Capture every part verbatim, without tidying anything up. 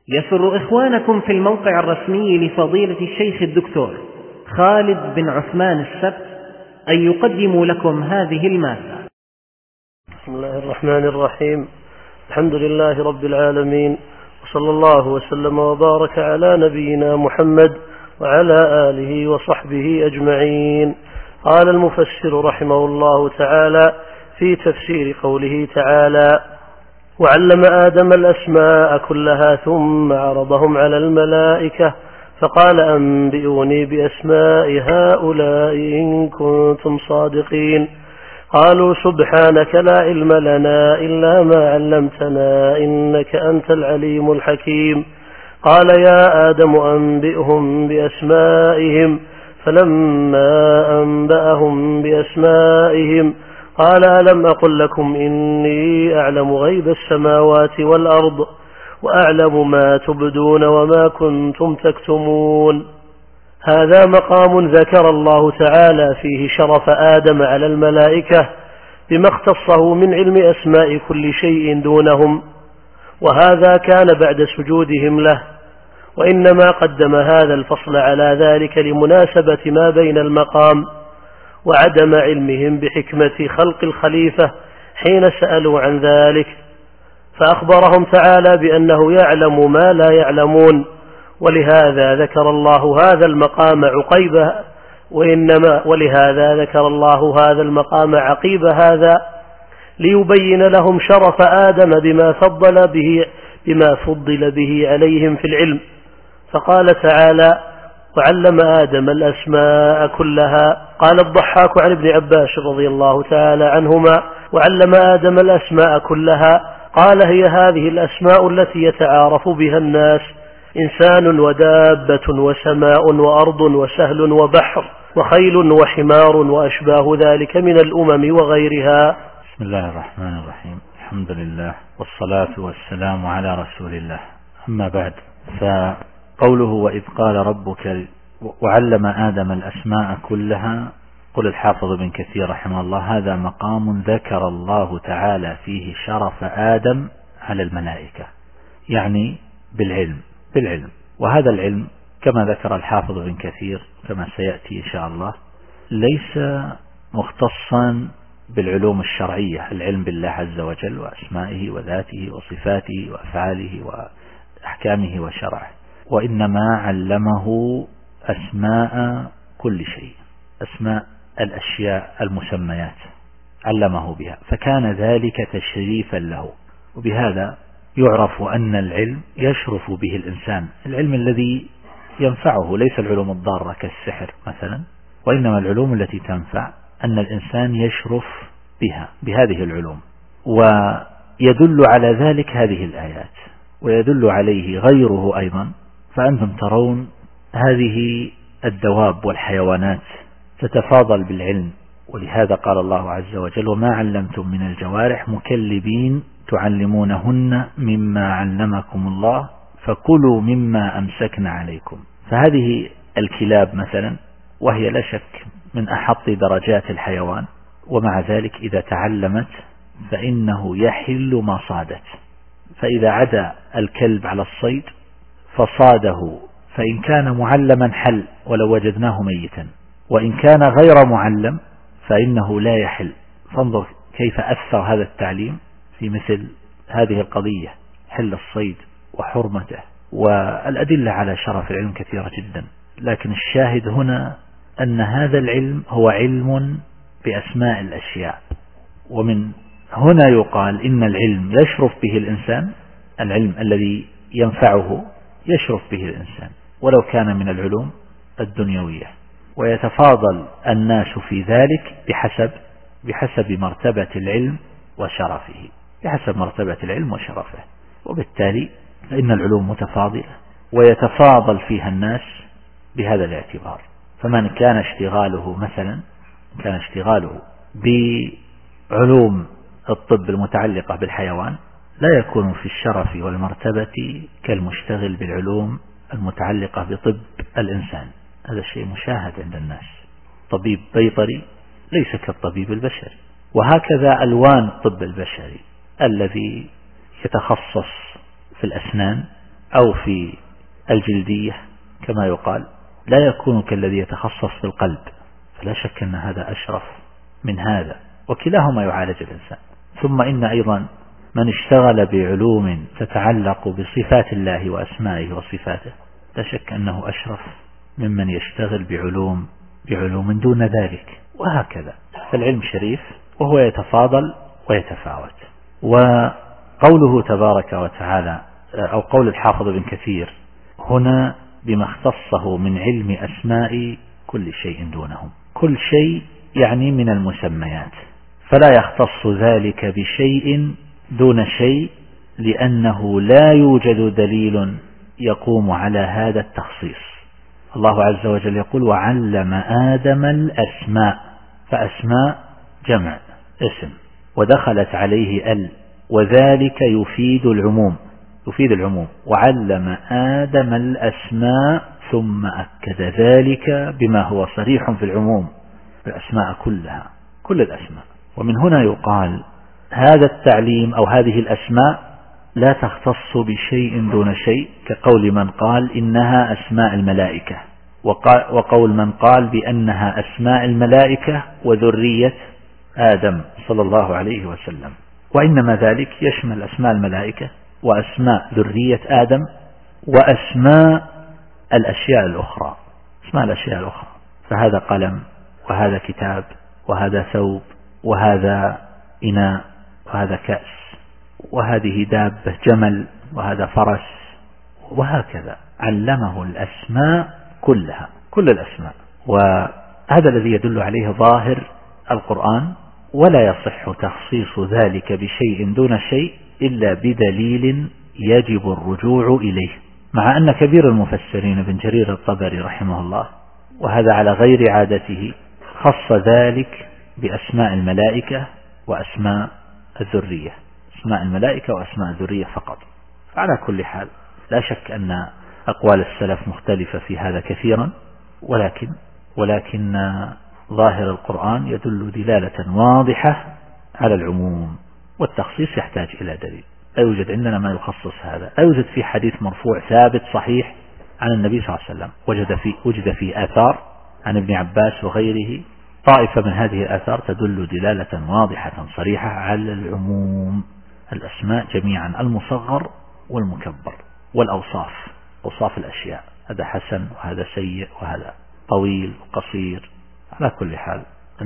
يسر إخوانكم في الموقع الرسمي لفضيلة الشيخ الدكتور خالد بن عثمان السبت أن يقدموا لكم هذه المادة. بسم الله الرحمن الرحيم. الحمد لله رب العالمين، وصلى الله وسلم وبارك على نبينا محمد وعلى آله وصحبه أجمعين. قال المفسر رحمه الله تعالى في تفسير قوله تعالى: وعلم آدم الأسماء كلها ثم عرضهم على الملائكة فقال أنبئوني بأسماء هؤلاء إن كنتم صادقين. قالوا سبحانك لا علم لنا إلا ما علمتنا إنك أنت العليم الحكيم. قال يا آدم أنبئهم بأسمائهم فلما أنبأهم بأسمائهم قال ألم أقل لكم إني أعلم غيب السماوات والأرض وأعلم ما تبدون وما كنتم تكتمون. هذا مقام ذكر الله تعالى فيه شرف آدم على الملائكة بما اختصه من علم أسماء كل شيء دونهم، وهذا كان بعد سجودهم له، وإنما قدم هذا الفصل على ذلك لمناسبة ما بين المقام وعدم علمهم بحكمة خلق الخليفة حين سألوا عن ذلك، فأخبرهم تعالى بأنه يعلم ما لا يعلمون، ولهذا ذكر الله هذا المقام عقيب وإنما ولهذا ذكر الله هذا المقام عقيب هذا ليبين لهم شرف آدم بما فضل به بما فضل به عليهم في العلم. فقال تعالى: وعلم آدم الأسماء كلها. قال الضحاك عن ابن عباس رضي الله تعالى عنهما: وعلم آدم الأسماء كلها، قال هي هذه الأسماء التي يتعارف بها الناس: إنسان ودابة وسماء وأرض وسهل وبحر وخيل وحمار وأشباه ذلك من الأمم وغيرها. بسم الله الرحمن الرحيم. الحمد لله والصلاة والسلام على رسول الله. أما بعد، فقوله وإذ قال ربك وعلم آدم الأسماء كلها، قل الحافظ بن كثير رحمه الله: هذا مقام ذكر الله تعالى فيه شرف آدم على الملائكة، يعني بالعلم بالعلم وهذا العلم كما ذكر الحافظ بن كثير كما سيأتي إن شاء الله ليس مختصا بالعلوم الشرعية، العلم بالله عز وجل وأسمائه وذاته وصفاته وأفعاله وأحكامه وشرعه، وإنما علمه أسماء كل شيء، أسماء الأشياء المسميات علمه بها، فكان ذلك تشريفا له. وبهذا يعرف أن العلم يشرف به الإنسان، العلم الذي ينفعه، ليس العلوم الضارة كالسحر مثلا، وإنما العلوم التي تنفع، أن الإنسان يشرف بها بهذه العلوم. ويدل على ذلك هذه الآيات، ويدل عليه غيره أيضا. فأنتم ترون هذه الدواب والحيوانات تتفاضل بالعلم، ولهذا قال الله عز وجل: وما علمتم من الجوارح مكلبين تعلمونهن مما علمكم الله فكلوا مما أمسكن عليكم. فهذه الكلاب مثلا، وهي لا شك من أحط درجات الحيوان، ومع ذلك إذا تعلمت فإنه يحل ما صادت، فإذا عدا الكلب على الصيد فصاده، فإن كان معلما حل ولو وجدناه ميتا، وإن كان غير معلم فإنه لا يحل. فانظر كيف أثر هذا التعليم في مثل هذه القضية، حل الصيد وحرمته، والأدلة على شرف العلم كثيرة جدا. لكن الشاهد هنا أن هذا العلم هو علم بأسماء الأشياء، ومن هنا يقال إن العلم يشرف به الإنسان، العلم الذي ينفعه يشرف به الإنسان ولو كان من العلوم الدنيوية، ويتفاضل الناس في ذلك بحسب بحسب مرتبة العلم وشرفه، بحسب مرتبة العلم وشرفه. وبالتالي فإن العلوم متفاضلة ويتفاضل فيها الناس بهذا الاعتبار. فمن كان اشتغاله مثلا كان اشتغاله بعلوم الطب المتعلقة بالحيوان لا يكون في الشرف والمرتبة كالمشتغل بالعلوم المتعلقة بطب الإنسان. هذا الشيء مشاهد عند الناس. طبيب بيطري ليس كالطبيب البشري، وهكذا ألوان الطب البشري الذي يتخصص في الأسنان أو في الجلدية كما يقال لا يكون كالذي يتخصص في القلب، فلا شك أن هذا أشرف من هذا، وكلاهما يعالج الإنسان. ثم إن أيضا من اشتغل بعلوم تتعلق بصفات الله وأسمائه وصفاته لا شك أنه أشرف ممن يشتغل بعلوم بعلوم دون ذلك، وهكذا. فالعلم شريف وهو يتفاضل ويتفاوت. وقوله تبارك وتعالى أو قول الحافظ ابن كثير هنا بما اختصه من علم أسماء كل شيء دونهم، كل شيء يعني من المسميات، فلا يختص ذلك بشيء دون شيء، لأنه لا يوجد دليل يقوم على هذا التخصيص. الله عز وجل يقول وعلم آدم الأسماء، فأسماء جمع اسم ودخلت عليه ال، وذلك يفيد العموم يفيد العموم وعلم آدم الأسماء، ثم أكد ذلك بما هو صريح في العموم، الأسماء كلها كل الأسماء. ومن هنا يقال هذا التعليم أو هذه الأسماء لا تختص بشيء دون شيء، كقول من قال إنها أسماء الملائكة، وقول من قال بأنها أسماء الملائكة وذرية آدم صلى الله عليه وسلم. وإنما ذلك يشمل أسماء الملائكة وأسماء ذرية آدم وأسماء الأشياء الأخرى أسماء الأشياء الأخرى فهذا قلم، وهذا كتاب، وهذا ثوب، وهذا إناء، وهذا كأس، وهذه دابة جمل، وهذا فرس، وهكذا. علمه الأسماء كلها كل الأسماء، وهذا الذي يدل عليه ظاهر القرآن، ولا يصح تخصيص ذلك بشيء دون شيء إلا بدليل يجب الرجوع إليه. مع أن كبير المفسرين ابن جرير الطبري رحمه الله، وهذا على غير عادته، خص ذلك بأسماء الملائكة وأسماء الذرية أسماء الملائكة وأسماء الذرية فقط. فعلى كل حال لا شك أن أقوال السلف مختلفة في هذا كثيرا، ولكن ولكن ظاهر القرآن يدل دلالة واضحة على العموم، والتخصيص يحتاج إلى دليل. لا يوجد عندنا ما يخصص هذا، لا يوجد في حديث مرفوع ثابت صحيح عن النبي صلى الله عليه وسلم. وجد في وجد في آثار عن ابن عباس وغيره، طائفة من هذه الآثار تدل دلالة واضحة صريحة على العموم. الأسماء جميعا، المصغر والمكبر، والأوصاف، أوصاف الأشياء، هذا حسن وهذا سيء وهذا طويل وقصير. على كل حال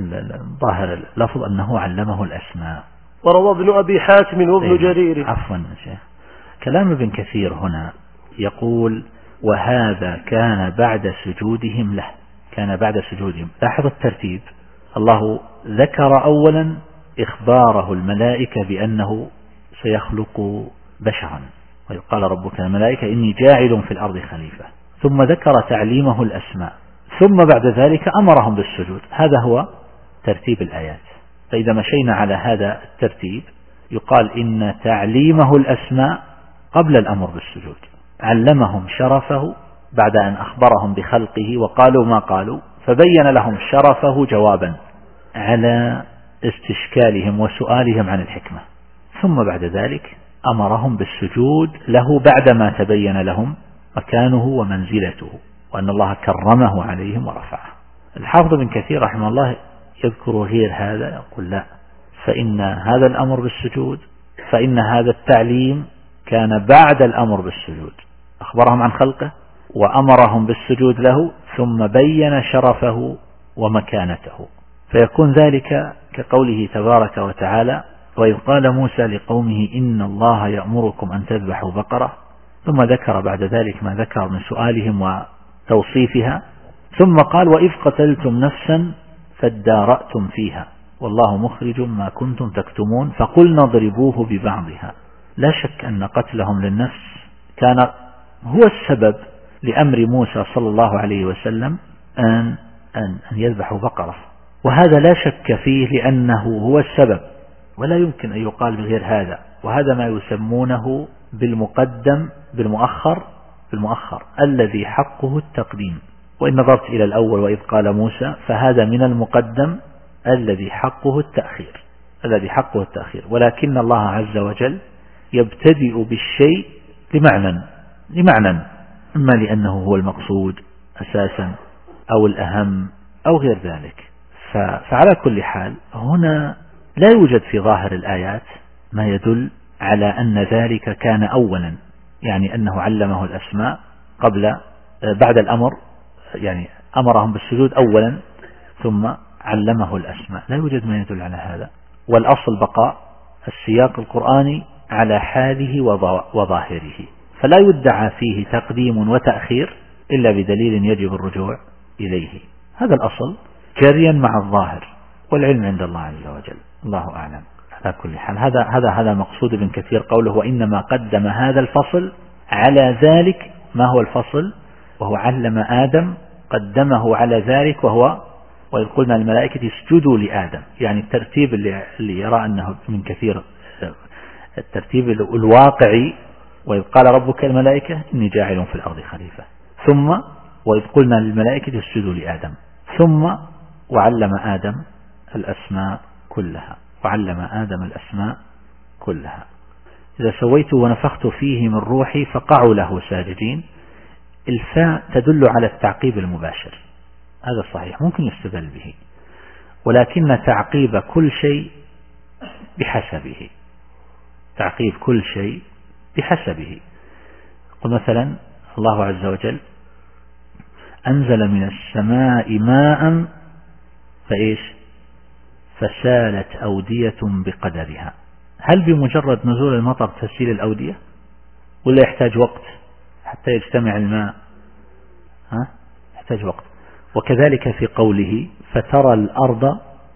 ظاهر اللفظ أنه علمه الأسماء. وروى ابن أبي حاتم وابن جرير. عفوا شيخ، كلام ابن كثير هنا يقول وهذا كان بعد سجودهم له، كان بعد سجودهم. لاحظ الترتيب، الله ذكر أولا إخباره الملائكة بأنه سيخلق بشرا، ويقال ربك الملائكة إني جاعل في الأرض خليفة، ثم ذكر تعليمه الأسماء، ثم بعد ذلك أمرهم بالسجود. هذا هو ترتيب الآيات. فإذا مشينا على هذا الترتيب يقال إن تعليمه الأسماء قبل الأمر بالسجود، علمهم شرفه بعد أن أخبرهم بخلقه وقالوا ما قالوا، فبين لهم شرفه جوابا على استشكالهم وسؤالهم عن الحكمة، ثم بعد ذلك أمرهم بالسجود له بعدما تبين لهم مكانه ومنزلته، وأن الله كرمه عليهم ورفعه. الحافظ بن كثير رحمه الله يذكر غير هذا، يقول لا، فإن هذا الأمر بالسجود فإن هذا التعليم كان بعد الأمر بالسجود، أخبرهم عن خلقه وأمرهم بالسجود له، ثم بين شرفه ومكانته، فيكون ذلك كقوله تبارك وتعالى وإذ قال موسى لقومه إن الله يأمركم أن تذبحوا بقرة، ثم ذكر بعد ذلك ما ذكر من سؤالهم وتوصيفها، ثم قال وإذ قتلتم نفسا فادارأتم فيها والله مخرج ما كنتم تكتمون فقلنا اضربوه ببعضها. لا شك أن قتلهم للنفس كان هو السبب لأمر موسى صلى الله عليه وسلم أن, أن, أن يذبحوا بقرة، وهذا لا شك فيه لأنه هو السبب، ولا يمكن أن يقال بغير هذا. وهذا ما يسمونه بالمقدم بالمؤخر بالمؤخر الذي حقه التقديم. وإن نظرت إلى الأول وإذ قال موسى فهذا من المقدم الذي حقه التأخير الذي حقه التأخير ولكن الله عز وجل يبتدئ بالشيء لمعنى لمعنى، إما لأنه هو المقصود أساسا أو الأهم أو غير ذلك. فعلى كل حال هنا لا يوجد في ظاهر الآيات ما يدل على أن ذلك كان أولا، يعني أنه علمه الأسماء قبل بعد الأمر، يعني أمرهم بالسجود أولا ثم علمه الأسماء، لا يوجد ما يدل على هذا. والأصل بقاء السياق القرآني على حاله وظاهره، فلا يدعى فيه تقديم وتأخير إلا بدليل يجب الرجوع إليه. هذا الأصل جاريا مع الظاهر، والعلم عند الله عز وجل، الله أعلم. على كل حال هذا هذا هذا مقصود ابن كثير قوله وإنما قدم هذا الفصل على ذلك. ما هو الفصل؟ وهو علم آدم، قدمه على ذلك، وهو وإذ قلنا للملائكة اسجدوا لآدم، يعني الترتيب اللي, اللي يرى أنه ابن كثير الترتيب الواقعي، وإذ قال ربك الملائكة إني جاعل في الأرض خليفة، ثم وإذ قلنا للملائكة اسجدوا لآدم، ثم وعلم آدم الأسماء كلها، وعلم آدم الأسماء كلها. إذا سويت ونفخت فيه من روحي فقعوا له ساجدين. الفاء تدل على التعقيب المباشر، هذا صحيح ممكن يستدل به، ولكن تعقيب كل شيء بحسبه، تعقيب كل شيء بحسبه. قل مثلا الله عز وجل أنزل من السماء ماء فإيش فسالت أودية بقدرها. هل بمجرد نزول المطر تسيل الأودية، ولا يحتاج وقت حتى يجتمع الماء؟ ها؟ يحتاج وقت. وكذلك في قوله فترى الأرض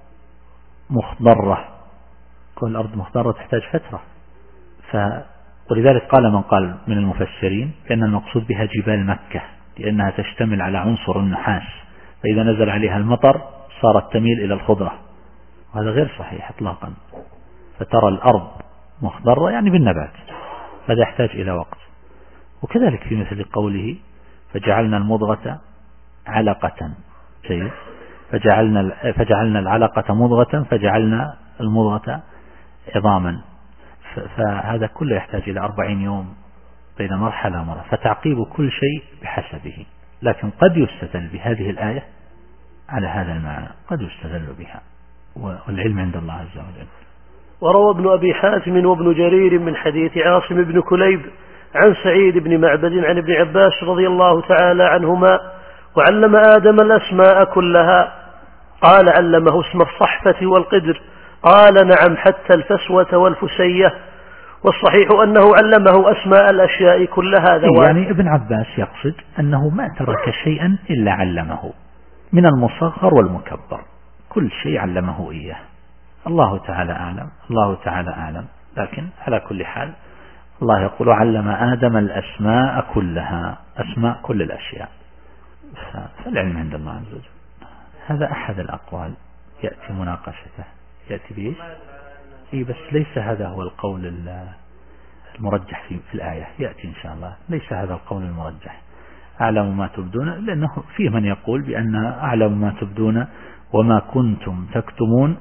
مخضرة، كل الأرض مخضرة تحتاج فترة. ف... ولذلك قال من قال من المفسرين بأن المقصود بها جبال مكة، لأنها تشتمل على عنصر النحاس، فإذا نزل عليها المطر صارت تميل إلى الخضرة، وهذا غير صحيح إطلاقا. فترى الأرض مخضرة يعني بالنبات، هذا يحتاج إلى وقت. وكذلك في مثل قوله فجعلنا المضغة علقة، جيد، فجعلنا فجعلنا العلقة مضغة فجعلنا المضغة عظاما، فهذا كله يحتاج إلى أربعين يوم بين مرحلة ومرحلة. فتعقيب كل شيء بحسبه، لكن قد يستدل بهذه الآية على هذا المعنى، قد يستدل بها، والعلم عند الله عز وجل. وروى ابن أبي حاتم وابن جرير من حديث عاصم بن كليب عن سعيد بن معبد عن ابن عباس رضي الله تعالى عنهما وعلم آدم الأسماء كلها. قال علمه اسم الصحفة والقدر، قال نعم حتى الفسوة والفسية. والصحيح أنه علمه أسماء الأشياء كلها. يعني ابن عباس يقصد أنه ما ترك شيئا إلا علمه، من المصغر والمكبر، كل شيء علمه إياه. الله تعالى أعلم، الله تعالى أعلم. لكن على كل حال الله يقول علم آدم الأسماء كلها، أسماء كل الأشياء، فالعلم عند الله عز وجل. هذا أحد الأقوال يأتي مناقشته، يأتي بإيش؟ إيه بس ليس هذا هو القول المرجح في الآية، يأتي إن شاء الله. ليس هذا القول المرجح، أعلم ما تبدون، لأنه فيه من يقول بأن أعلم ما تبدون وما كنتم تكتمون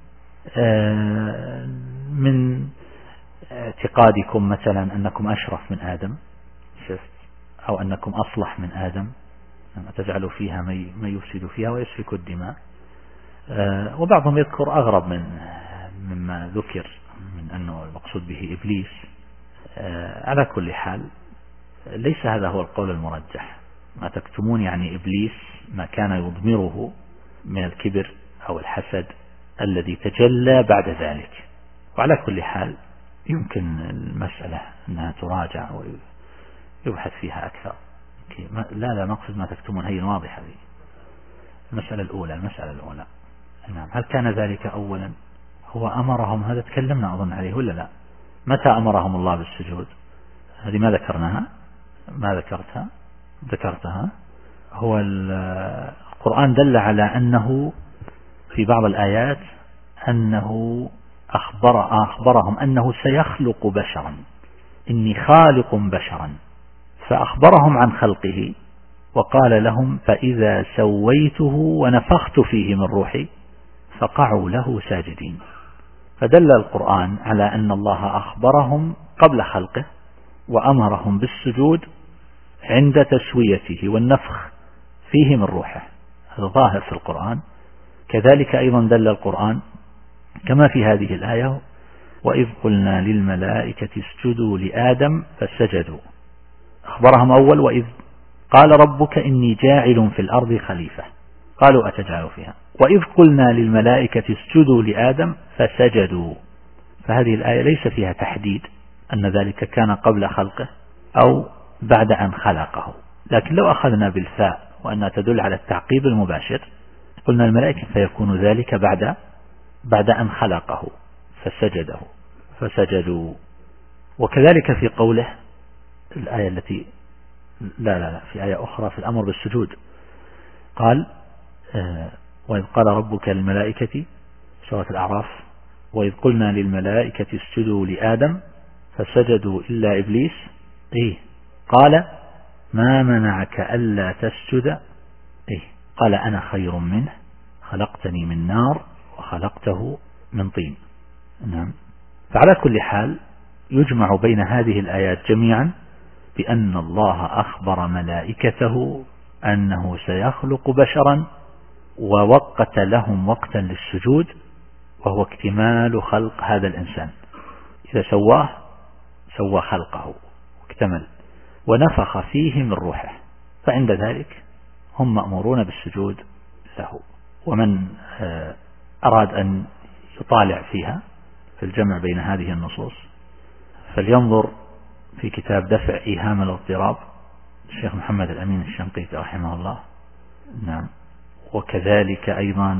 من اعتقادكم مثلا أنكم أشرف من آدم، أو أنكم أصلح من آدم، تجعلوا فيها ما يفسد فيها ويسفك الدماء. وبعضهم يذكر أغرب من مما ذكر من أنه المقصود به إبليس. على كل حال ليس هذا هو القول المرجح. ما تكتمون يعني إبليس ما كان يضمره من الكبر أو الحسد الذي تجلى بعد ذلك. وعلى كل حال يمكن المسألة أنها تراجع ويبحث فيها أكثر. لا لا نقصد ما تكتمون، هي واضحة دي. المسألة الأولى المسألة الأولى نعم، هل كان ذلك أولا؟ هو أمرهم، هذا تكلمنا أظن عليه ولا لا؟ متى أمرهم الله بالسجود؟ هذه ما ذكرناها، ما ذكرتها ذكرتها هو القرآن دل على أنه في بعض الآيات أنه أخبر أخبرهم أنه سيخلق بشرا، إني خالق بشرا، فأخبرهم عن خلقه وقال لهم فإذا سويته ونفخت فيه من روحي فقعوا له ساجدين. فدل القرآن على أن الله أخبرهم قبل خلقه وأمرهم بالسجود عند تسويته والنفخ فيه من روحه، هذا ظاهر في القرآن. كذلك أيضا دل القرآن كما في هذه الآية: وإذ قلنا للملائكة اسجدوا لآدم فسجدوا. أخبرهم أول: وإذ قال ربك إني جاعل في الأرض خليفة، قالوا أتجعل فيها. وإذ قلنا للملائكة اسجدوا لآدم فسجدوا. فهذه الآية ليس فيها تحديد أن ذلك كان قبل خلقه أو بعد أن خلقه، لكن لو أخذنا بالفاء وأنها تدل على التعقيب المباشر قلنا الملائكة فيكون ذلك بعد بعد أن خلقه فسجده فسجدوا. وكذلك في قوله الآية التي لا لا لا في آية أخرى في الأمر بالسجود قال: آه وإذ قال ربك للملائكة، سورة الأعراف: وإذ قلنا للملائكة اسجدوا لآدم فسجدوا إلا إبليس إيه قال ما منعك ألا تسجد إيه قال أنا خير منه خلقتني من نار وخلقته من طين. نعم. فعلى كل حال يجمع بين هذه الآيات جميعا بأن الله أخبر ملائكته أنه سيخلق بشرا ووقت لهم وقتا للسجود، وهو اكتمال خلق هذا الإنسان. إذا سواه سوى خلقه واكتمل ونفخ فيه من روحه، فعند ذلك هم مأمورون بالسجود له. ومن أراد أن يطالع فيها في الجمع بين هذه النصوص فلينظر في كتاب دفع إيهام الاضطراب الشيخ محمد الأمين الشنقيطي رحمه الله. نعم. وكذلك أيضا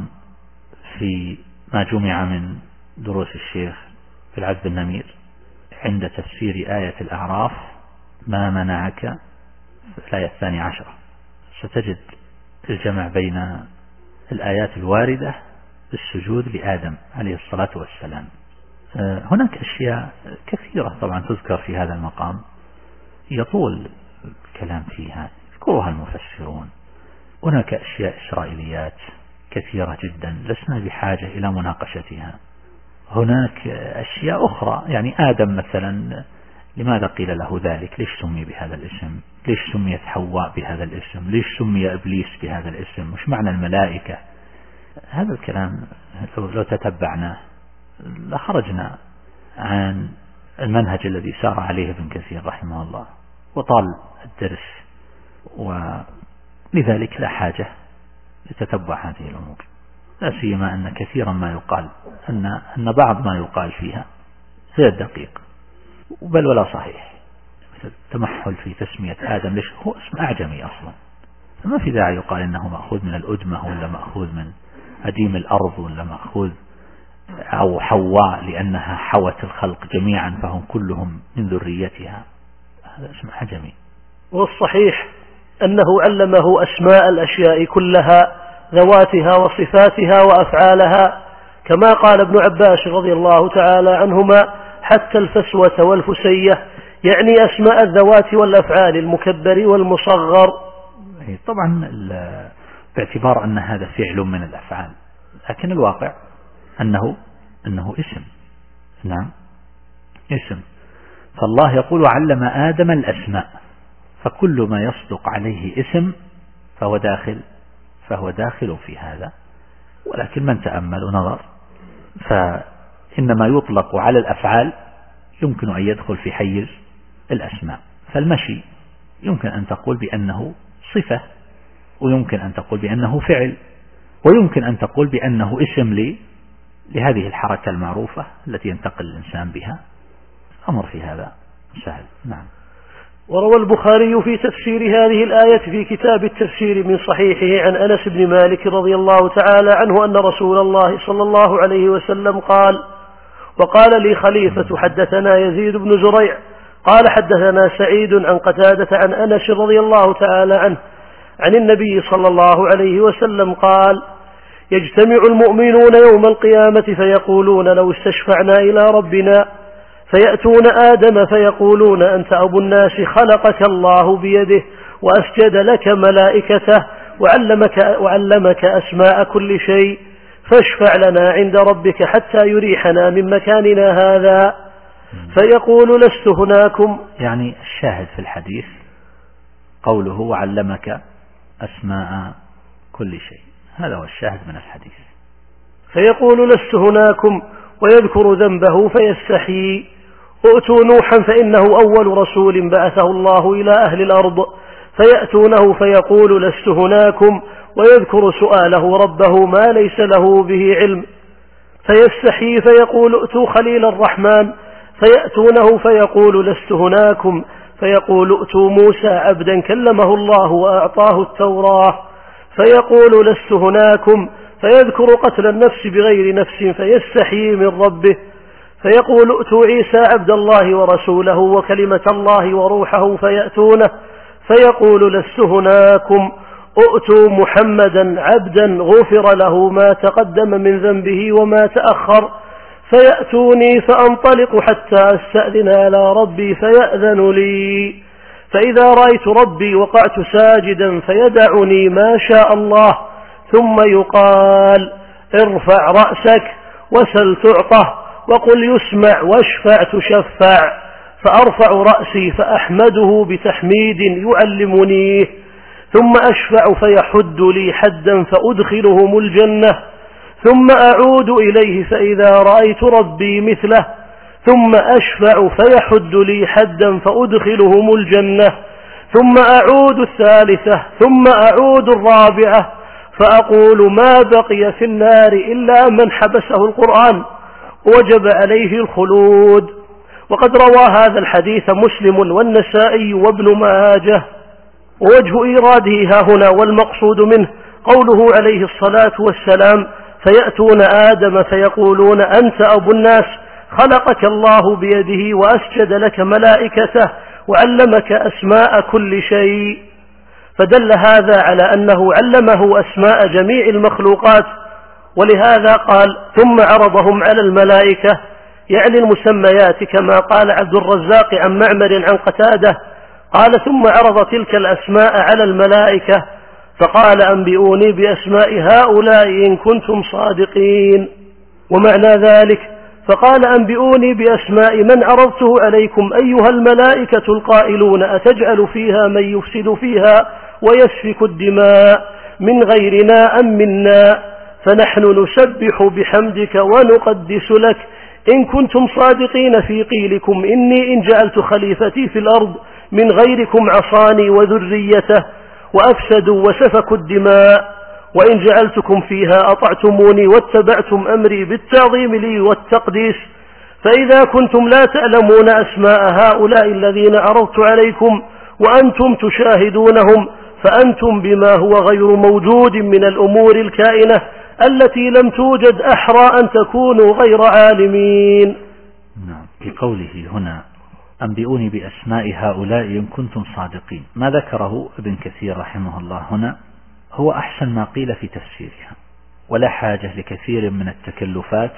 في ما جمع من دروس الشيخ في العذب النمير عند تفسير آية الأعراف: ما منعك، الآية الثانية عشرة، ستجد الجمع بين الآيات الواردة بالسجود لآدم عليه الصلاة والسلام. هناك أشياء كثيرة طبعا تذكر في هذا المقام يطول الكلام فيها، يذكرها المفسرون. هناك أشياء إسرائيليات كثيرة جدا لسنا بحاجة إلى مناقشتها. هناك أشياء أخرى، يعني آدم مثلا لماذا قيل له ذلك؟ ليش سمي بهذا الاسم؟ ليش سميت حواء بهذا الاسم؟ ليش سمي إبليس بهذا الاسم؟ مش معنى الملائكة؟ هذا الكلام لو تتبعناه لخرجنا عن المنهج الذي سار عليه ابن كثير رحمه الله وطال الدرس، ولذلك لا حاجة لتتبع هذه الأمور، لا سيما أن كثيرا ما يقال أن أن بعض ما يقال فيها هي الدقيق بل ولا صحيح، مثل التمحل في تسمية آدم، ليش هو اسم أعجمي أصلا، فما في داعي يقال إنه مأخوذ من الأدمة ولا مأخوذ من أديم الأرض ولا مأخوذ أو حواء لأنها حوت الخلق جميعا فهم كلهم من ذريتها، هذا اسم أعجمي. والصحيح أنه علمه أسماء الأشياء كلها، ذواتها وصفاتها وأفعالها، كما قال ابن عباس رضي الله تعالى عنهما: حتى الفسوة والفسية، يعني أسماء الذوات والأفعال، المكبر والمصغر. طبعا باعتبار أن هذا فعل من الأفعال، لكن الواقع أنه أنه اسم. نعم، اسم. فالله يقول: علم آدم الأسماء، فكل ما يصدق عليه اسم فهو داخل فهو داخل في هذا. ولكن من تأمل ونظر فإنما يطلق على الأفعال يمكن أن يدخل في حيز الأسماء. فالمشي يمكن أن تقول بأنه صفة، ويمكن أن تقول بأنه فعل، ويمكن أن تقول بأنه اسم لي لهذه الحركة المعروفة التي ينتقل الإنسان بها. أمر في هذا سهل. نعم. وروى البخاري في تفسير هذه الآية في كتاب التفسير من صحيحه عن أنس بن مالك رضي الله تعالى عنه أن رسول الله صلى الله عليه وسلم قال: وقال لي خليفة حدثنا يزيد بن زريع قال حدثنا سعيد عن قتادة عن أنس رضي الله تعالى عنه عن النبي صلى الله عليه وسلم قال: يجتمع المؤمنون يوم القيامة فيقولون لو استشفعنا إلى ربنا، فيأتون آدم فيقولون: أنت أبو الناس، خلقك الله بيده وأسجد لك ملائكته وعلمك, وعلمك أسماء كل شيء، فاشفع لنا عند ربك حتى يريحنا من مكاننا هذا. فيقول: لست هناكم. يعني الشاهد في الحديث قوله وعلمك أسماء كل شيء، هذا هو الشاهد من الحديث. فيقول لست هناكم ويذكر ذنبه فيستحيي. ائتوا نوحا فإنه أول رسول بعثه الله إلى أهل الأرض، فيأتونه فيقول لست هناكم ويذكر سؤاله ربه ما ليس له به علم، فيستحيي فيقول ائتوا خليل الرحمن، فيأتونه فيقول لست هناكم، فيقول ائتوا موسى عبدا كلمه الله وأعطاه التوراة، فيقول لست هناكم، فيذكر قتل النفس بغير نفس فيستحيي من ربه، فيقول ائتوا عيسى عبد الله ورسوله وكلمة الله وروحه، فيأتونه فيقول لست هناكم، ائتوا محمدا عبدا غفر له ما تقدم من ذنبه وما تأخر، فيأتوني فأنطلق حتى أستأذن على ربي فيأذن لي، فإذا رأيت ربي وقعت ساجدا فيدعني ما شاء الله، ثم يقال ارفع رأسك وسل تعطه وقل يسمع واشفع تشفع، فأرفع رأسي فأحمده بتحميد يعلمنيه، ثم أشفع فيحد لي حدا فأدخلهم الجنة، ثم أعود إليه فإذا رأيت ربي مثله، ثم أشفع فيحد لي حدا فأدخلهم الجنة، ثم أعود الثالثة، ثم أعود الرابعة، فأقول ما بقي في النار إلا من حبسه القرآن وجب عليه الخلود. وقد روى هذا الحديث مسلم والنسائي وابن ماجه. ووجه إيراده ها هنا والمقصود منه قوله عليه الصلاة والسلام فيأتون آدم فيقولون أنت أبو الناس، خلقك الله بيده وأسجد لك ملائكته وعلمك أسماء كل شيء، فدل هذا على أنه علمه أسماء جميع المخلوقات. ولهذا قال ثم عرضهم على الملائكة، يعني المسميات، كما قال عبد الرزاق عن معمر عن قتادة قال ثم عرض تلك الأسماء على الملائكة فقال أنبئوني بأسماء هؤلاء إن كنتم صادقين. ومعنى ذلك فقال أنبئوني بأسماء من عرضته عليكم أيها الملائكة القائلون أتجعل فيها من يفسد فيها ويسفك الدماء من غيرنا أم منا، فنحن نسبح بحمدك ونقدس لك إن كنتم صادقين في قيلكم إني إن جعلت خليفتي في الأرض من غيركم عصاني وذريته وأفسدوا وسفكوا الدماء، وإن جعلتكم فيها أطعتموني واتبعتم أمري بالتعظيم لي والتقديس، فإذا كنتم لا تعلمون أسماء هؤلاء الذين عرضت عليكم وأنتم تشاهدونهم فأنتم بما هو غير موجود من الأمور الكائنة التي لم توجد أحرى أن تكونوا غير عالمين. نعم. في قوله هنا أنبئوني بأسماء هؤلاء إن كنتم صادقين، ما ذكره ابن كثير رحمه الله هنا هو أحسن ما قيل في تفسيرها، ولا حاجة لكثير من التكلفات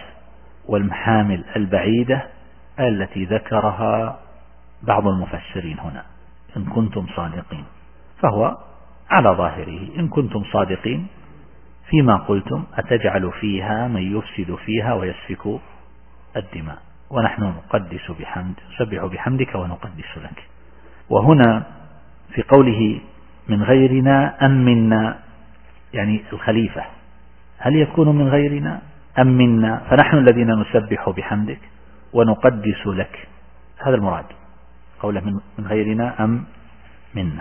والمحامل البعيدة التي ذكرها بعض المفسرين هنا. إن كنتم صادقين فهو على ظاهره إن كنتم صادقين فيما قلتم أتجعل فيها من يفسد فيها ويسفك الدماء، ونحن نقدس بحمد نسبح بحمدك ونقدس لك. وهنا في قوله من غيرنا أم منا، يعني الخليفة هل يكون من غيرنا أم منا، فنحن الذين نسبح بحمدك ونقدس لك، هذا المراد قوله من غيرنا أم منا.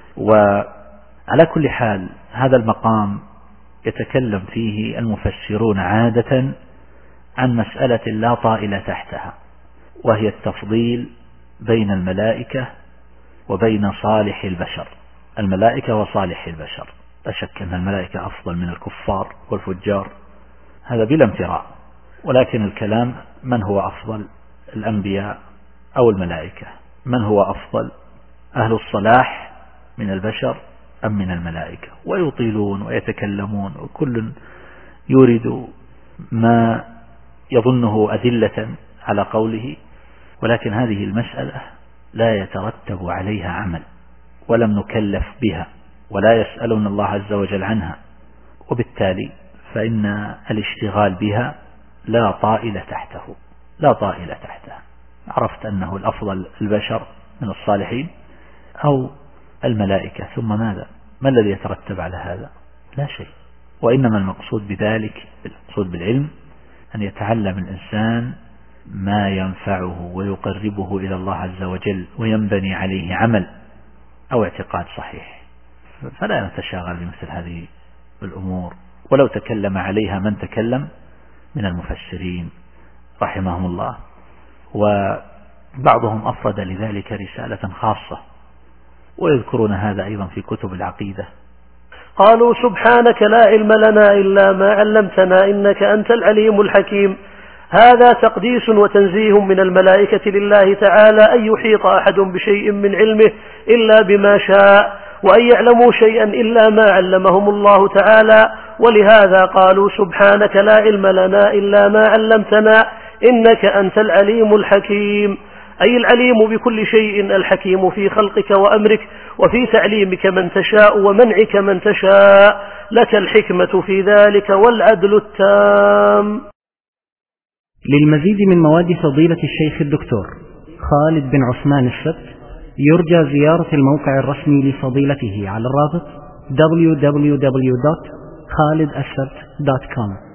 وعلى كل حال هذا المقام يتكلم فيه المفسرون عادة عن مسألة لا طائل تحتها، وهي التفضيل بين الملائكة وبين صالح البشر، الملائكة وصالح البشر. لا شك أن الملائكة أفضل من الكفار والفجار، هذا بلا امتراء، ولكن الكلام من هو أفضل، الأنبياء أو الملائكة؟ من هو أفضل، أهل الصلاح من البشر أم من الملائكة؟ ويطيلون ويتكلمون وكل يورد ما يظنه أدلة على قوله، ولكن هذه المسألة لا يترتب عليها عمل ولم نكلف بها ولا يسألون الله عز وجل عنها، وبالتالي فإن الاشتغال بها لا طائل تحته، لا طائل تحته. عرفت أنه الأفضل البشر من الصالحين أو الملائكة ثم ماذا؟ ما الذي يترتب على هذا؟ لا شيء. وإنما المقصود بذلك، المقصود بالعلم أن يتعلم الإنسان ما ينفعه ويقربه إلى الله عز وجل وينبني عليه عمل أو اعتقاد صحيح، فلا نتشاغل بمثل هذه الأمور. ولو تكلم عليها من تكلم من المفسرين رحمهم الله، وبعضهم أفرد لذلك رسالة خاصة، ويذكرون هذا أيضا في كتب العقيدة. قالوا سبحانك لا علم لنا إلا ما علمتنا إنك أنت العليم الحكيم. هذا تقديس وتنزيه من الملائكة لله تعالى أن يحيط أحد بشيء من علمه إلا بما شاء، وأن يعلموا شيئا إلا ما علمهم الله تعالى. ولهذا قالوا سبحانك لا علم لنا إلا ما علمتنا إنك أنت العليم الحكيم، أي العليم بكل شيء، الحكيم في خلقك وأمرك وفي تعليمك من تشاء ومنعك من تشاء، لك الحكمة في ذلك والعدل التام. للمزيد من مواد فضيلة الشيخ الدكتور خالد بن عثمان السبت يرجى زيارة الموقع الرسمي لفضيلته على الرابط دبليو دبليو دبليو دوت خالد السبت دوت كوم.